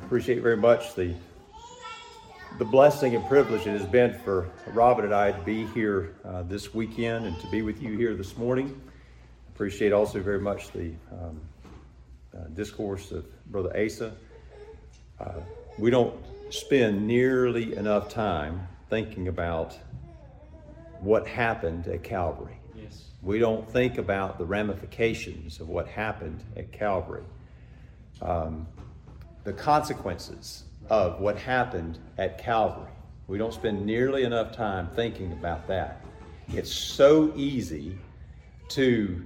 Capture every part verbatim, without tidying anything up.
appreciate very much the the blessing and privilege it has been for Robin and I to be here uh, this weekend and to be with you here this morning. Appreciate also very much the um, uh, discourse of Brother Asa. Uh, we don't spend nearly enough time thinking about what happened at Calvary. Yes. We don't think about the ramifications of what happened at Calvary. Um, the consequences of what happened at Calvary. We don't spend nearly enough time thinking about that. It's so easy to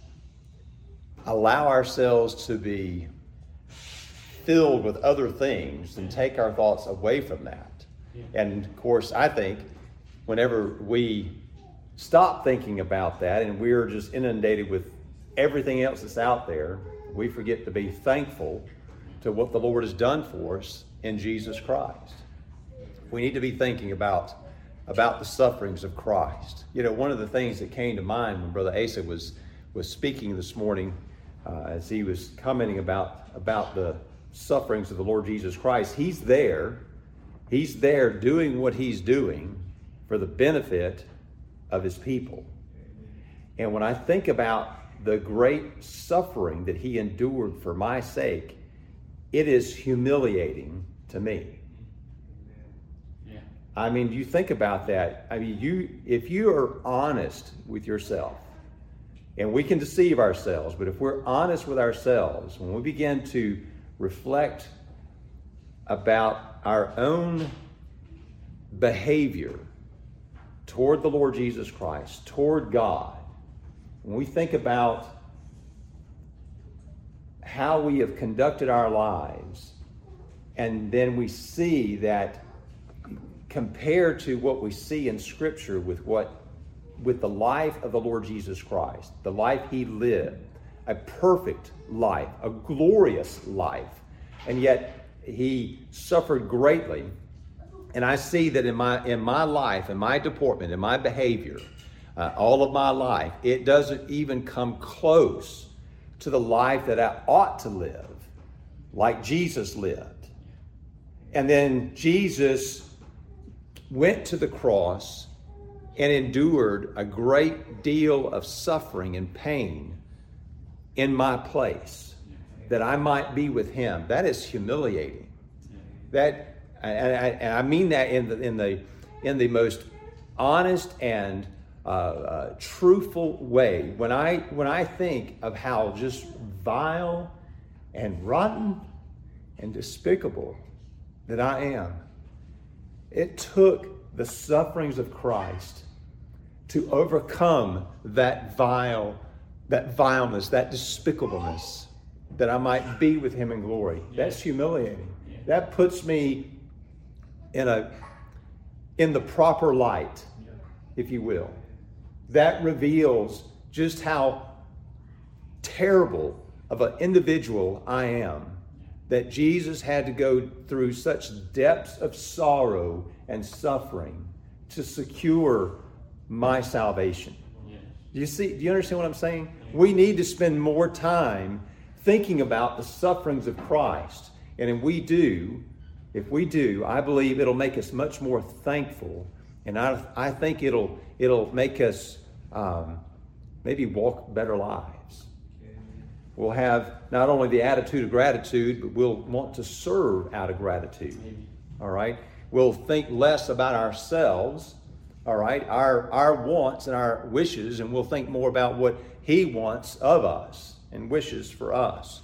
allow ourselves to be filled with other things and take our thoughts away from that. Yeah. And of course, I think whenever we stop thinking about that and we're just inundated with everything else that's out there, we forget to be thankful to what the Lord has done for us in Jesus Christ. We need to be thinking about, about the sufferings of Christ. You know, one of the things that came to mind when Brother Asa was, was speaking this morning, uh, as he was commenting about, about the sufferings of the Lord Jesus Christ, he's there, he's there doing what he's doing for the benefit of his people. And when I think about the great suffering that he endured for my sake, it is humiliating to me. Yeah. I mean, you think about that. I mean, you if you are honest with yourself, and we can deceive ourselves, but if we're honest with ourselves, when we begin to reflect about our own behavior toward the Lord Jesus Christ, toward God, when we think about how we have conducted our lives, and then we see that compared to what we see in Scripture with what with the life of the Lord Jesus Christ, the life he lived, a perfect life, a glorious life, and yet he suffered greatly. And I see that in my in my life, in my deportment, in my behavior, uh, all of my life, it doesn't even come close to the life that I ought to live, like Jesus lived. And then Jesus went to the cross and endured a great deal of suffering and pain in my place, that I might be with him. That is humiliating. That, and I, and I mean that in the in the in the most honest and uh, uh, truthful way. When I when I think of how just vile and rotten and despicable that I am, it took the sufferings of Christ to overcome that vile, that vileness, that despicableness, that I might be with him in glory. That's humiliating. That puts me in a in the proper light, if you will. That reveals just how terrible of an individual I am, that Jesus had to go through such depths of sorrow and suffering to secure my salvation. Do you see? Do you understand what I'm saying? We need to spend more time thinking about the sufferings of Christ. And if we do, if we do, I believe it'll make us much more thankful. And I, I think it'll it'll make us um, maybe walk better lives. We'll have not only the attitude of gratitude, but we'll want to serve out of gratitude. All right? We'll think less about ourselves, all right, our, our wants and our wishes, and we'll think more about what he wants of us and wishes for us.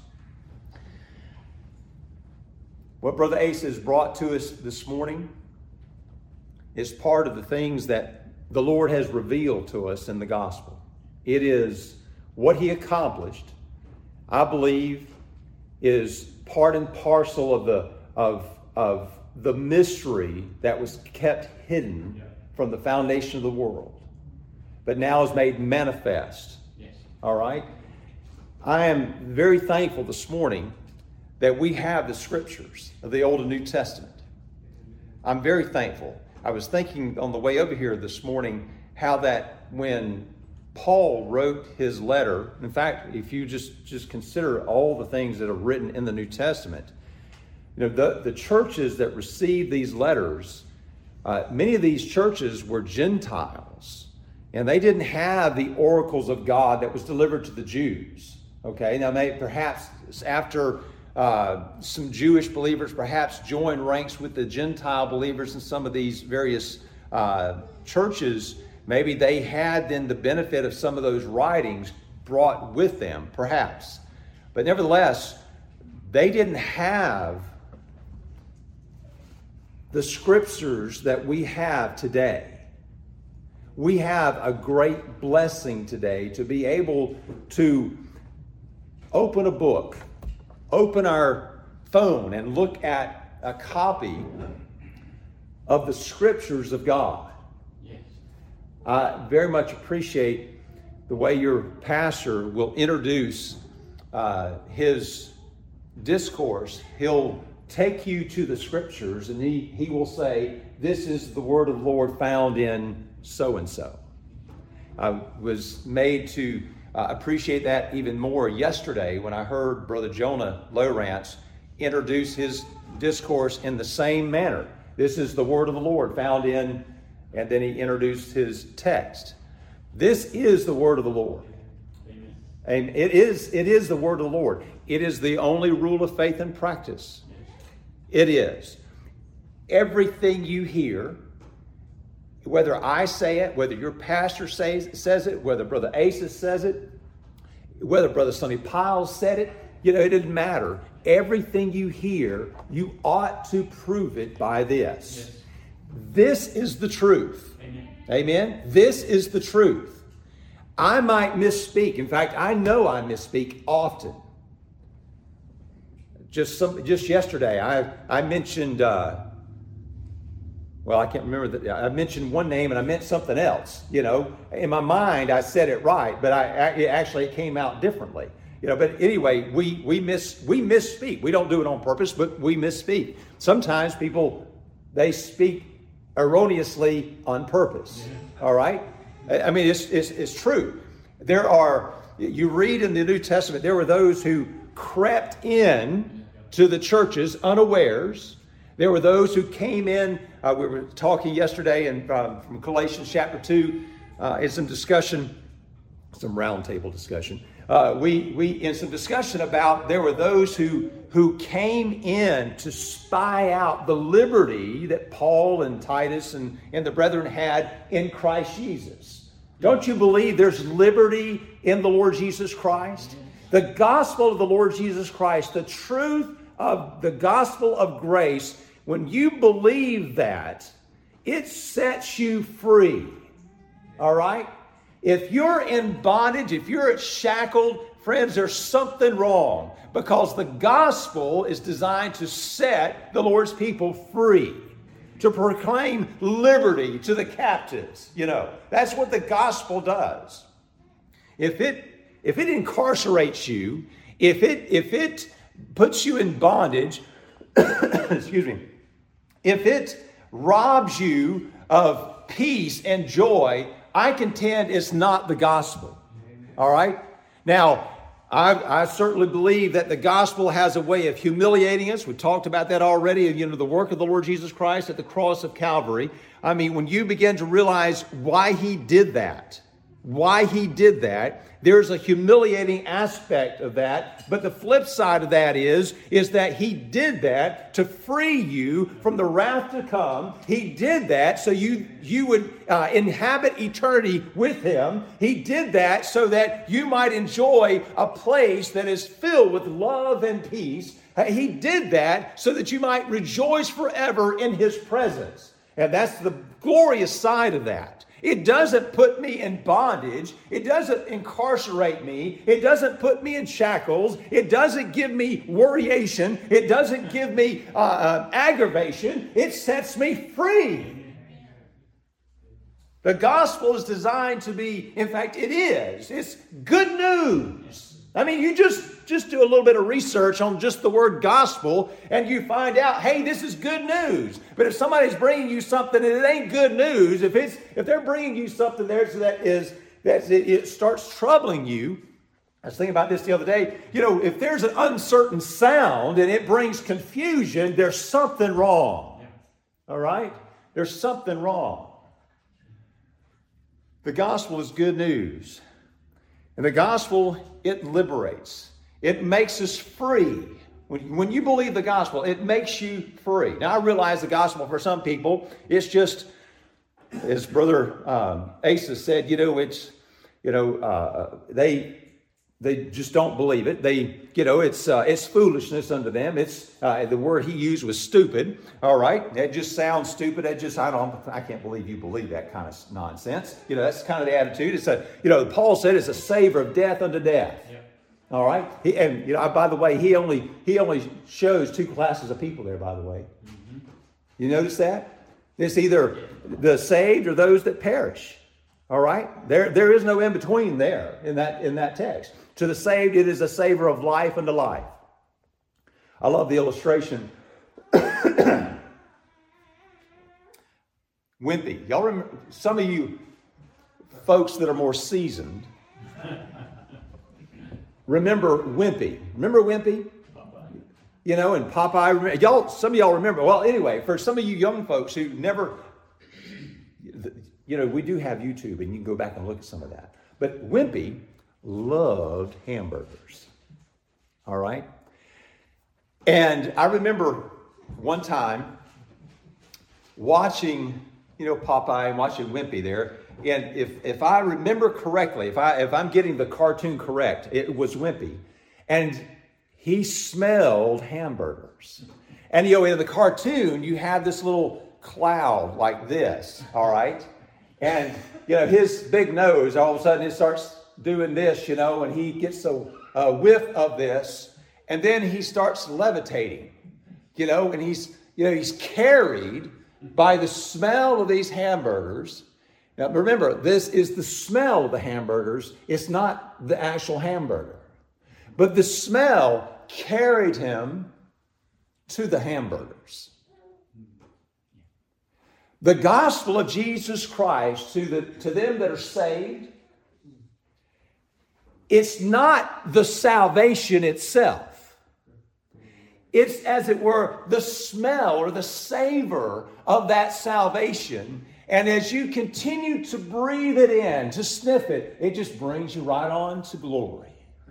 What Brother Asa has brought to us this morning is part of the things that the Lord has revealed to us in the gospel. It is what he accomplished, I believe, is part and parcel of the of of the mystery that was kept hidden from the foundation of the world, but now is made manifest. Yes. All right? I am very thankful this morning that we have the scriptures of the Old and New Testament. I'm very thankful. I was thinking on the way over here this morning how that when Paul wrote his letter, in fact, if you just, just consider all the things that are written in the New Testament, You know, the, the churches that received these letters, uh, many of these churches were Gentiles, and they didn't have the oracles of God that was delivered to the Jews. Okay, now maybe perhaps after uh, some Jewish believers perhaps joined ranks with the Gentile believers in some of these various uh, churches, maybe they had then the benefit of some of those writings brought with them, perhaps. But nevertheless, they didn't have the scriptures that we have today. We have a great blessing today to be able to open a book, open our phone, and look at a copy of the scriptures of God. Yes. I very much appreciate the way your pastor will introduce uh, his discourse. He'll take you to the scriptures, and he, he will say, this is the word of the Lord found in so-and-so. I was made to uh, appreciate that even more yesterday when I heard Brother Jonah Lowrance introduce his discourse in the same manner. This is the word of the Lord found in, and then he introduced his text. This is the word of the Lord. Amen. And it is, it is the word of the Lord. It is the only rule of faith and practice. It is. Everything you hear, whether I say it, whether your pastor says, says it, whether Brother Asa says it, whether Brother Sonny Piles said it, you know, it didn't matter. Everything you hear, you ought to prove it by this. Yes. This is the truth. Amen. Amen? This is the truth. I might misspeak. In fact, I know I misspeak often. Just some, just yesterday, I, I mentioned, uh, well, I can't remember that. I mentioned one name and I meant something else. You know, in my mind, I said it right, but I it actually it came out differently. You know, but anyway, we we miss we misspeak. We don't do it on purpose, but we misspeak. Sometimes people they speak erroneously on purpose. All right, I mean it's it's, it's true. There are you read in the New Testament there were those who crept in to the churches unawares. There were those who came in. Uh, we were talking yesterday in, um, from Galatians chapter two uh, in some discussion, some roundtable discussion. Uh, we we in some discussion about there were those who who came in to spy out the liberty that Paul and Titus and, and the brethren had in Christ Jesus. Don't you believe there's liberty in the Lord Jesus Christ? The gospel of the Lord Jesus Christ, the truth of the gospel of grace, when you believe that, it sets you free. All right? If you're in bondage, if you're shackled, friends, there's something wrong, because the gospel is designed to set the Lord's people free, to proclaim liberty to the captives. You know, that's what the gospel does. If it if it incarcerates you, if it if it puts you in bondage, excuse me, if it robs you of peace and joy, I contend it's not the gospel. All right? Now, I, I certainly believe that the gospel has a way of humiliating us. We talked about that already. You know, the work of the Lord Jesus Christ at the cross of Calvary. I mean, when you begin to realize why he did that, why he did that, there's a humiliating aspect of that. But the flip side of that is, is that he did that to free you from the wrath to come. He did that so you, you would uh, inhabit eternity with him. He did that so that you might enjoy a place that is filled with love and peace. He did that so that you might rejoice forever in his presence. And that's the glorious side of that. It doesn't put me in bondage. It doesn't incarcerate me. It doesn't put me in shackles. It doesn't give me worryation. It doesn't give me uh, uh, aggravation. It sets me free. The gospel is designed to be, in fact, it is. It's good news. I mean, you just, just do a little bit of research on just the word gospel and you find out, hey, this is good news. But if somebody's bringing you something and it ain't good news, if it's if they're bringing you something there so that is that it, it starts troubling you, I was thinking about this the other day. You know, if there's an uncertain sound and it brings confusion, there's something wrong. All right? There's something wrong. The gospel is good news. And the gospel, it liberates. It makes us free. When, when you believe the gospel, it makes you free. Now, I realize the gospel for some people, it's just, as Brother um, Asa said, you know, it's, you know, uh, they... They just don't believe it. They, you know, it's uh, it's foolishness unto them. It's uh, the word he used was stupid. All right, that just sounds stupid. That just I don't. I can't believe you believe that kind of nonsense. You know, that's kind of the attitude. It's a, you know, Paul said it's a savor of death unto death. Yeah. All right, he, and you know, by the way, he only he only shows two classes of people there. By the way, mm-hmm. You notice that it's either the saved or those that perish. All right, there there is no in between there in that in that text. To the saved, it is a savor of life unto life. I love the illustration. Wimpy. Y'all remember, some of you folks that are more seasoned remember Wimpy. Remember Wimpy? Popeye. You know, and Popeye. Y'all, some of y'all remember. Well, anyway, for some of you young folks who never, you know, we do have YouTube, and you can go back and look at some of that. But Wimpy loved hamburgers. All right? And I remember one time watching, you know, Popeye and watching Wimpy there. And if, if I remember correctly, if, I, if I'm getting the cartoon correct, it was Wimpy. And he smelled hamburgers. And, you know, in the cartoon, you have this little cloud like this, all right? And, you know, his big nose, all of a sudden, it starts doing this, you know, and he gets a, a whiff of this, and then he starts levitating, you know, and he's, you know, he's carried by the smell of these hamburgers. Now, remember, this is the smell of the hamburgers. It's not the actual hamburger. But the smell carried him to the hamburgers. The gospel of Jesus Christ to the to them that are saved, it's not the salvation itself. It's, as it were, the smell or the savor of that salvation. And as you continue to breathe it in, to sniff it, it just brings you right on to glory.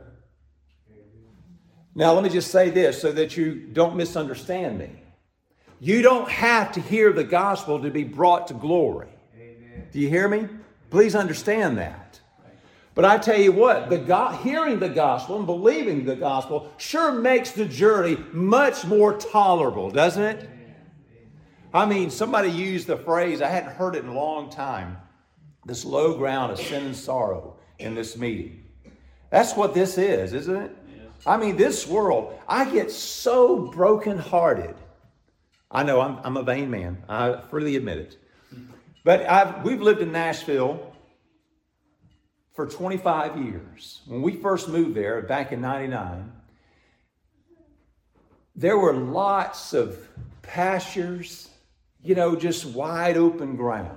Now, let me just say this so that you don't misunderstand me. You don't have to hear the gospel to be brought to glory. Amen. Do you hear me? Please understand that. But I tell you what, the go- hearing the gospel and believing the gospel sure makes the journey much more tolerable, doesn't it? I mean, somebody used the phrase, I hadn't heard it in a long time, this low ground of sin and sorrow in this meeting. That's what this is, isn't it? Yes. I mean, this world, I get so brokenhearted. I know I'm, I'm a vain man. I freely admit it. But I've, we've lived in Nashville for twenty-five years. When we first moved there back in ninety-nine, there were lots of pastures, you know, just wide open ground.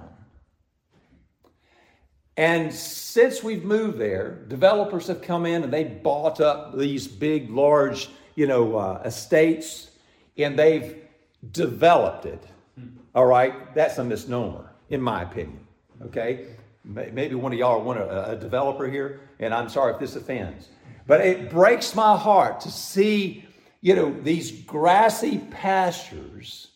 And since we've moved there, developers have come in and they bought up these big, large, you know, uh, estates, and they've developed it. All right? That's a misnomer, in my opinion. Okay? Maybe one of y'all are one, a, a developer here, and I'm sorry if this offends. But it breaks my heart to see, you know, these grassy pastures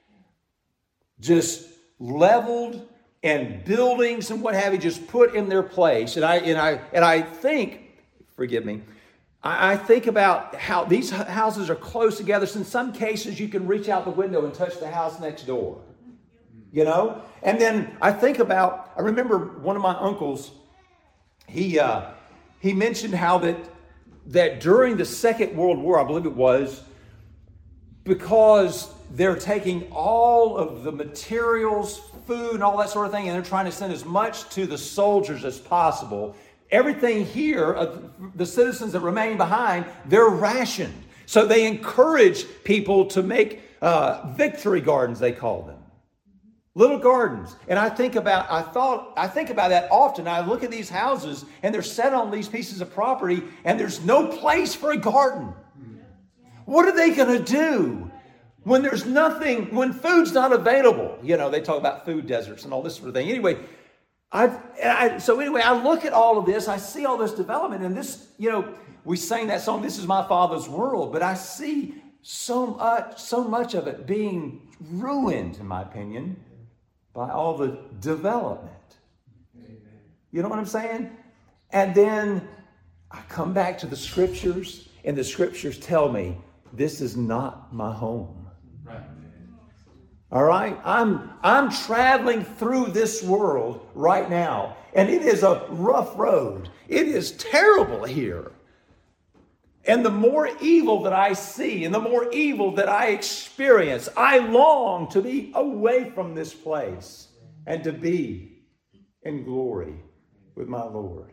just leveled and buildings and what have you just put in their place. And I and I and I think, forgive me, I, I think about how these houses are close together. So in some cases, you can reach out the window and touch the house next door. You know? And then I think about, I remember one of my uncles, he uh, he mentioned how that that during the Second World War, I believe it was, because they're taking all of the materials, food, and all that sort of thing, and they're trying to send as much to the soldiers as possible. Everything here, uh, the citizens that remain behind, they're rationed. So they encourage people to make uh, victory gardens, they call them. Little gardens. And I think about, I thought, I think about that often. I look at these houses and they're set on these pieces of property and there's no place for a garden. What are they going to do when there's nothing, when food's not available? You know, they talk about food deserts and all this sort of thing. Anyway, I've, I, so anyway, I look at all of this, I see all this development, and this, you know, we sang that song, This Is My Father's World, but I see so much, so much of it being ruined, in my opinion, by all the development. You know what I'm saying? And then I come back to the scriptures, and the scriptures tell me, this is not my home. Right. All right? I'm, I'm traveling through this world right now, and it is a rough road. It is terrible here. And the more evil that I see and the more evil that I experience, I long to be away from this place and to be in glory with my Lord.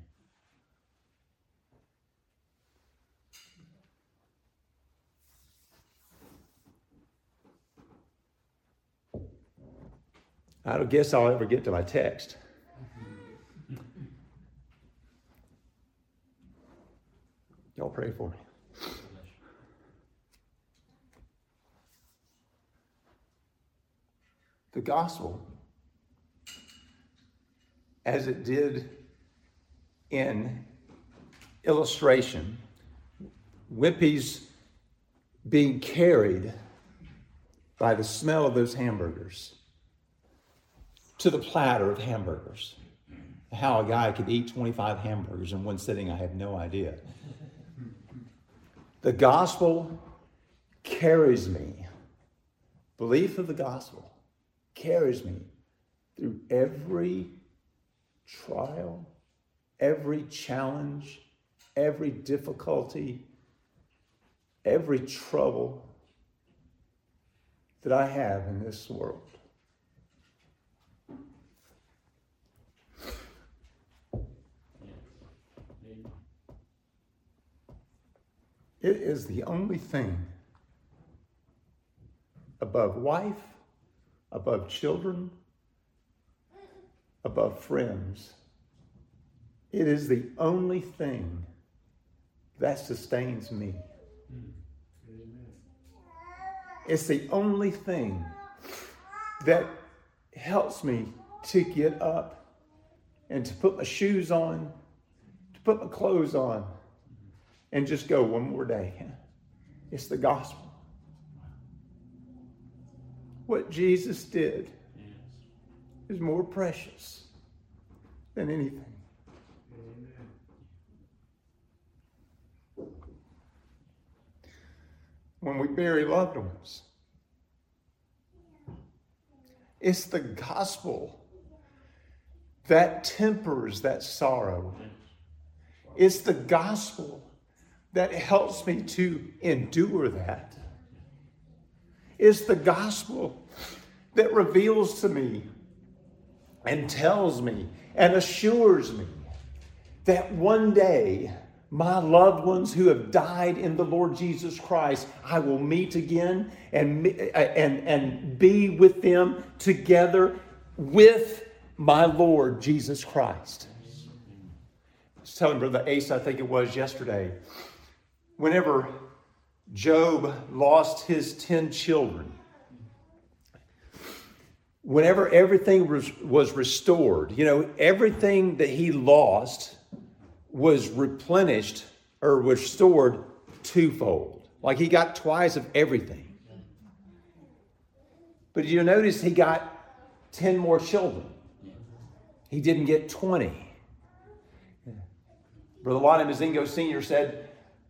I don't guess I'll ever get to my text. Y'all pray for me. The gospel, as it did in illustration, Wimpy's being carried by the smell of those hamburgers to the platter of hamburgers. How a guy could eat twenty-five hamburgers in one sitting, I have no idea. The gospel carries me. Belief of the gospel carries me through every trial, every challenge, every difficulty, every trouble that I have in this world. It is the only thing above wife, above children, above friends. It is the only thing that sustains me. It's the only thing that helps me to get up and to put my shoes on, to put my clothes on, and just go one more day. It's the gospel. What Jesus did is more precious than anything. When we bury loved ones, it's the gospel that tempers that sorrow. It's the gospel that helps me to endure that. It's the gospel that reveals to me and tells me and assures me that one day my loved ones who have died in the Lord Jesus Christ, I will meet again and, and, and be with them together with my Lord Jesus Christ. I was telling Brother Ace, I think it was yesterday, whenever Job lost his ten children, whenever everything was, was restored, you know, everything that he lost was replenished or restored twofold. Like he got twice of everything. But you notice he got ten more children. He didn't get twenty. Brother Lonnie Mazingo Senior said,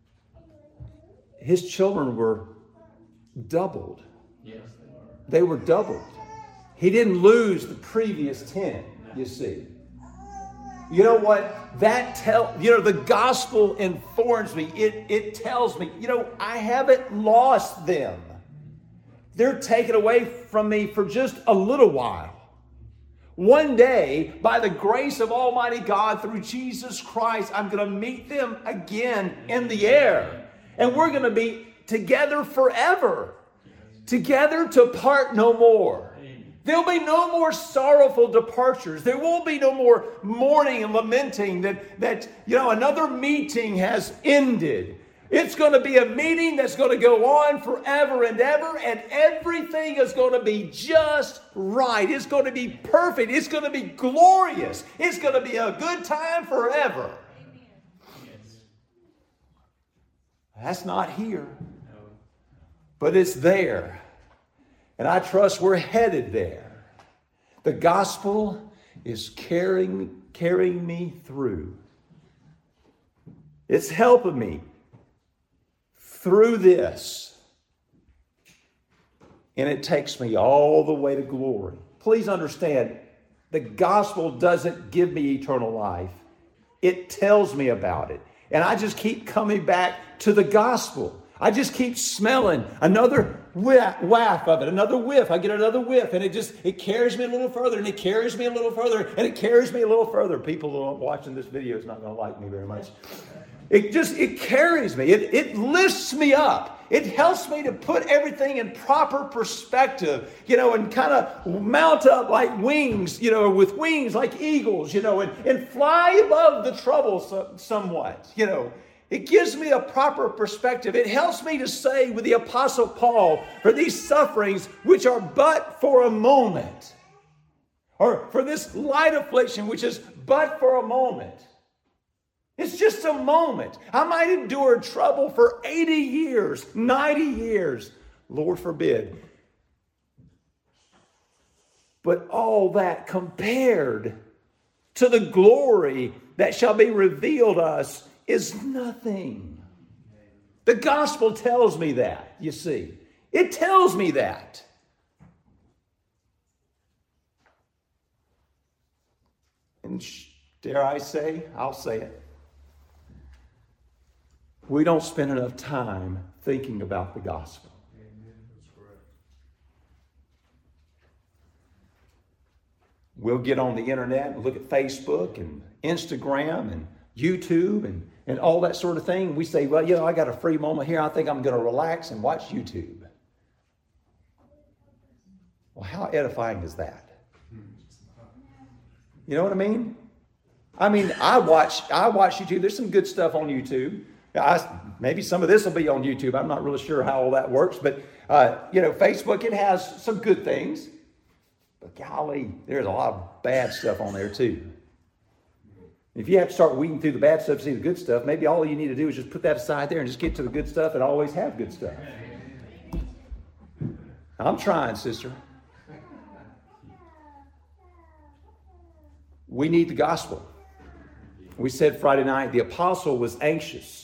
his children were doubled. Yes, they were. They were doubled. He didn't lose the previous ten, you see. You know what? That tell you know, the gospel informs me. It, it tells me, you know, I haven't lost them. They're taken away from me for just a little while. One day, by the grace of Almighty God, through Jesus Christ, I'm going to meet them again in the air. And we're going to be together forever. Together to part no more. There'll be no more sorrowful departures. There won't be no more mourning and lamenting that, that you know, another meeting has ended. It's going to be a meeting that's going to go on forever and ever, and everything is going to be just right. It's going to be perfect. It's going to be glorious. It's going to be a good time forever. That's not here, but it's there. And I trust we're headed there. The gospel is carrying, carrying me through. It's helping me through this. And it takes me all the way to glory. Please understand, the gospel doesn't give me eternal life. It tells me about it. And I just keep coming back to the gospel. I just keep smelling another whiff, waff of it, another whiff. I get another whiff, and it just, it carries me a little further, and it carries me a little further, and it carries me a little further. People watching this video is not going to like me very much. It just, it carries me. It, it lifts me up. It helps me to put everything in proper perspective, you know, and kind of mount up like wings, you know, with wings like eagles, you know, and, and fly above the trouble so, somewhat, you know. It gives me a proper perspective. It helps me to say with the Apostle Paul, for these sufferings which are but for a moment, or for this light affliction which is but for a moment. It's just a moment. I might endure trouble for eighty years, ninety years, Lord forbid. But all that compared to the glory that shall be revealed us is nothing. The gospel tells me that, you see. It tells me that. And dare I say, I'll say it. We don't spend enough time thinking about the gospel. Amen. That's correct. We'll get on the internet and look at Facebook and Instagram and YouTube and, and all that sort of thing. We say, well, you know, I got a free moment here. I think I'm going to relax and watch YouTube. Well, how edifying is that? You know what I mean? I mean, I watch I watch YouTube. There's some good stuff on YouTube. I, maybe some of this will be on YouTube. I'm not really sure how all that works. But, uh, you know, Facebook, it has some good things. But golly, there's a lot of bad stuff on there too. If you have to start weeding through the bad stuff to see the good stuff, maybe all you need to do is just put that aside there and just get to the good stuff and always have good stuff. I'm trying, sister. We need the gospel. We said Friday night, the apostle was anxious.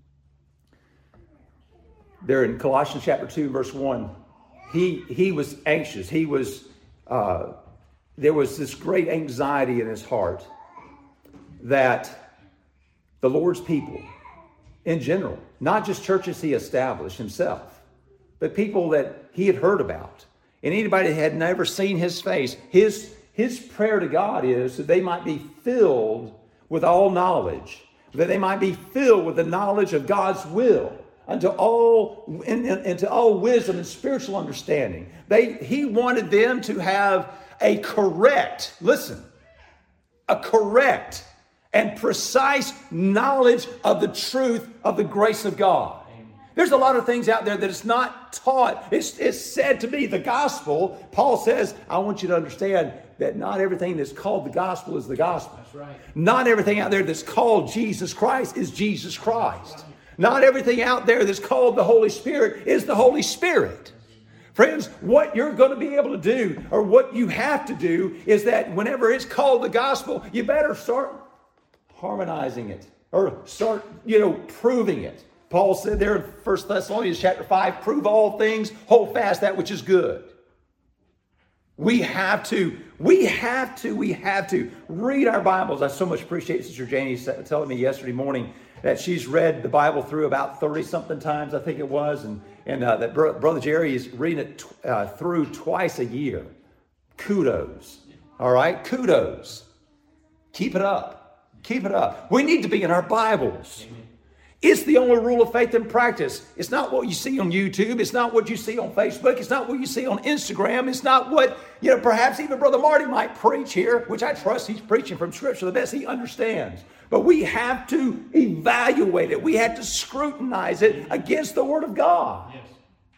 There in Colossians chapter two, verse one, he, he was anxious. He was, uh, there was this great anxiety in his heart that the Lord's people in general, not just churches he established himself, but people that he had heard about, and anybody that had never seen his face, his, his prayer to God is that they might be filled with all knowledge, that they might be filled with the knowledge of God's will, unto all, into all wisdom and spiritual understanding. They, he wanted them to have a correct, listen, a correct and precise knowledge of the truth of the grace of God. There's a lot of things out there that it's not taught. It's, it's said to be the gospel. Paul says, I want you to understand that not everything that's called the gospel is the gospel. That's right. Not everything out there that's called Jesus Christ is Jesus Christ. Not everything out there that's called the Holy Spirit is the Holy Spirit. Friends, what you're going to be able to do, or what you have to do, is that whenever it's called the gospel, you better start harmonizing it, or start, you know, proving it. Paul said there in First Thessalonians chapter five, prove all things, hold fast that which is good. We have to, we have to, we have to read our Bibles. I so much appreciate Sister Janie telling me yesterday morning that she's read the Bible through about thirty-something times, I think it was, and, and uh, that Bro- Brother Jerry is reading it t- uh, through twice a year. Kudos. All right? Kudos. Keep it up. Keep it up. We need to be in our Bibles. It's the only rule of faith and practice. It's not what you see on YouTube. It's not what you see on Facebook. It's not what you see on Instagram. It's not what, you know, perhaps even Brother Marty might preach here, which I trust he's preaching from Scripture the best he understands. But we have to evaluate it. We have to scrutinize it against the Word of God. Yes.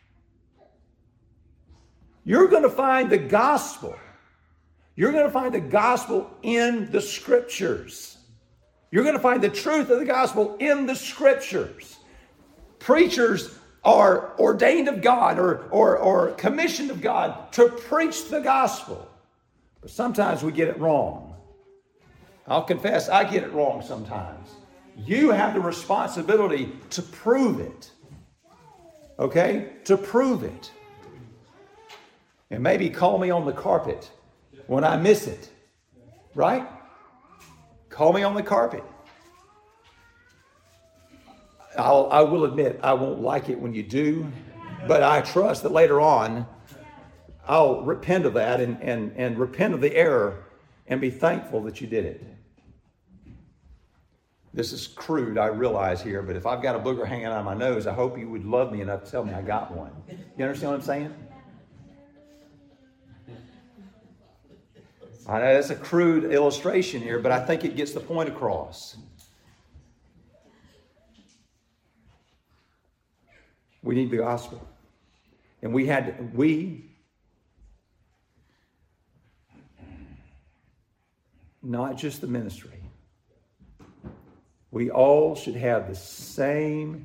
You're going to find the gospel. You're going to find the gospel in the Scriptures. You're going to find the truth of the gospel in the Scriptures. Preachers are ordained of God or, or, or commissioned of God to preach the gospel. But sometimes we get it wrong. I'll confess, I get it wrong sometimes. You have the responsibility to prove it. Okay? To prove it. And maybe call me on the carpet when I miss it. Right? Call me on the carpet. I'll, I will admit I won't like it when you do, but I trust that later on I'll repent of that and, and, and repent of the error and be thankful that you did it. This is crude, I realize here, but if I've got a booger hanging out of my nose, I hope you would love me enough to tell me I got one. You understand what I'm saying? I know that's a crude illustration here, but I think it gets the point across. We need the gospel. And we had, we, not just the ministry, we all should have the same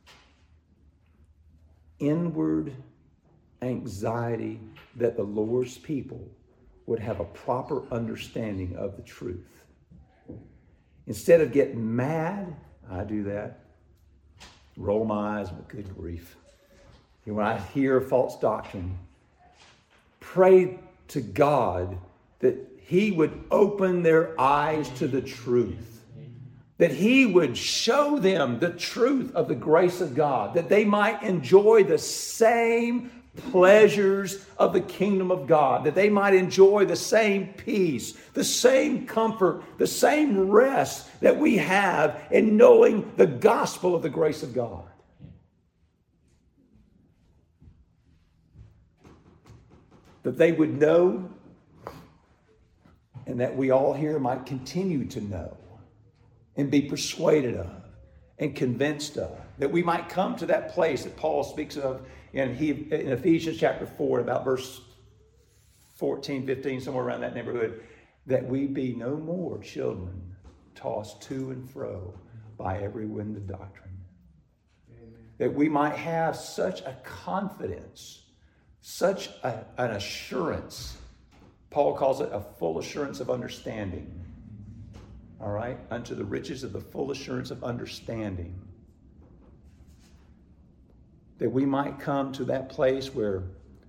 inward anxiety that the Lord's people would have a proper understanding of the truth. Instead of getting mad, I do that, roll my eyes, but good grief. And when I hear false doctrine, pray to God that He would open their eyes to the truth. That He would show them the truth of the grace of God. That they might enjoy the same pleasures of the kingdom of God, that they might enjoy the same peace, the same comfort, the same rest that we have in knowing the gospel of the grace of God. That they would know, and that we all here might continue to know and be persuaded of and convinced of, that we might come to that place that Paul speaks of in, he, in Ephesians chapter four, about verse fourteen, fifteen, somewhere around that neighborhood, that we be no more children tossed to and fro by every wind of doctrine. Amen. That we might have such a confidence, such a, an assurance. Paul calls it a full assurance of understanding. All right? Unto the riches of the full assurance of understanding. That we might come to that place where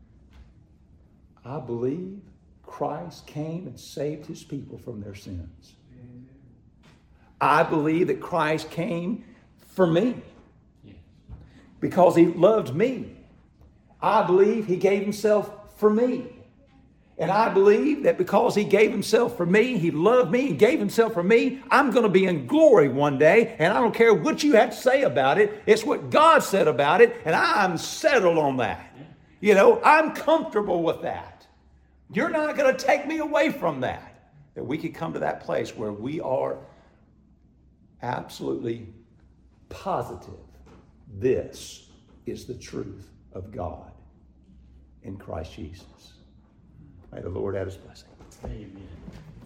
I believe Christ came and saved His people from their sins. Amen. I believe that Christ came for me because He loved me. I believe He gave Himself for me. And I believe that because He gave Himself for me, He loved me and gave Himself for me, I'm going to be in glory one day. And I don't care what you have to say about it. It's what God said about it. And I'm settled on that. You know, I'm comfortable with that. You're not going to take me away from that. That we could come to that place where we are absolutely positive. This is the truth of God in Christ Jesus. May the Lord add His blessing. Amen.